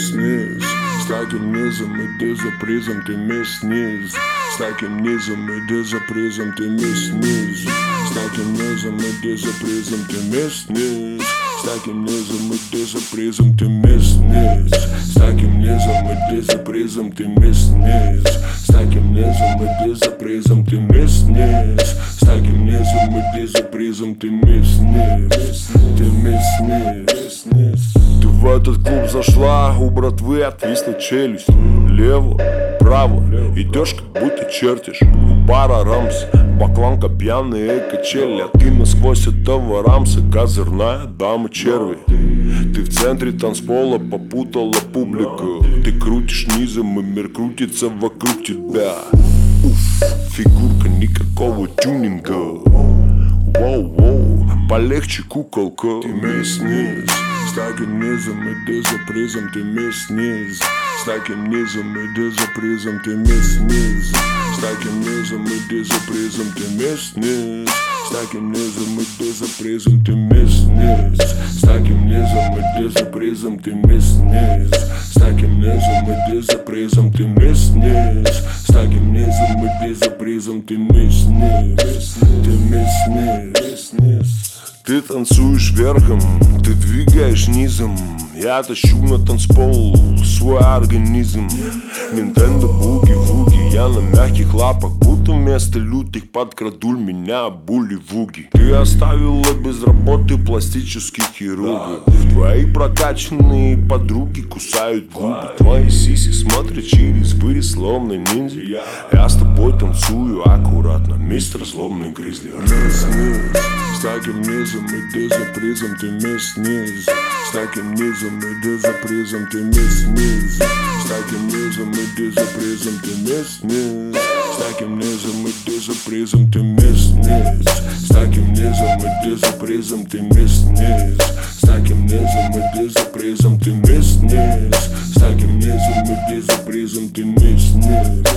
мисс. С таким низом и дезапризом ты мисс. С таким низом и дезапризом ты мисс. С таким низом и дезапризом ты мисс. С таким низом и дезапризом ты мисс. С таким низом и дезапризом ты мисс. С таким низом и дезапризом ты мисс. С таким низом и дезапризом ты мисс. Ты мисс. Ты в этот клуб зашла, у братвы отвисла челюсть. Лево, право, идешь как будто чертишь. Бара рамс, бакланка, пьяные качели. А ты насквозь этого рамса, козырная дама черви. Ты в центре танцпола, попутала публику. Ты крутишь низом, и мир крутится вокруг тебя. Уф, фигурка, никакого тюнинга. Воу-воу, полегче куколка. Ты мисс. С таким низом и дезапризом ты мисс. С таким низом и дезапризом ты мисс. С таким низом и дезапризом ты мисс. С таким низом и дезапризом ты мисс. С таким низом и дезапризом ты мисс. С таким низом и дезапризом ты мисс. С таким низом и дезапризом ты мисс. Ты мисс. Ты танцуешь верхом, ты двигаешь низом. Я тащу на танцпол свой организм. Nintendo буги-вуги, я на мягких лапах, будто вместо лютых подкрадуль меня були-вуги. Ты оставила без работы пластических хирургов. Твои прокачанные подруги кусают губы. Твои сиси смотрят через вырез, словно ниндзя. Я с тобой танцую аккуратно, мистер злобный гризли. С таким низом и дезапризом ты мисс. С таким низом и дезапризом ты мисс. С таким низом и дезапризом ты мисс. С таким низом и дезапризом ты мисс. С таким низом и дезапризом ты мисс. С таким низом и дезапризом ты мисс. С таким низом и дезапризом ты мисс.